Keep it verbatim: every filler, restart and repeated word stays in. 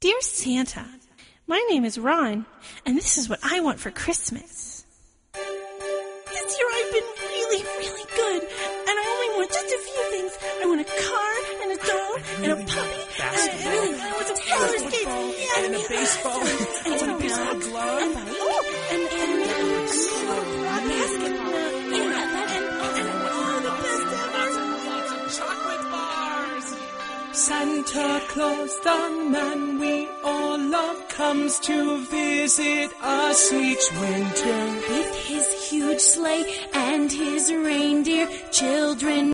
Dear Santa, my name is Ron, and this is what I want for Christmas. This year I've been really, really good, and I only want just a few things. I want a car, and a dog, and a puppy, and I really want some roller skates, yeah, and a baseball, and and a baseball glove, and oh, and and and a basketball, yeah, and and oh, the best ever. Lots of chocolate bars. Santa Claus, the man we all love, comes to visit us each winter with his huge sleigh and his reindeer children.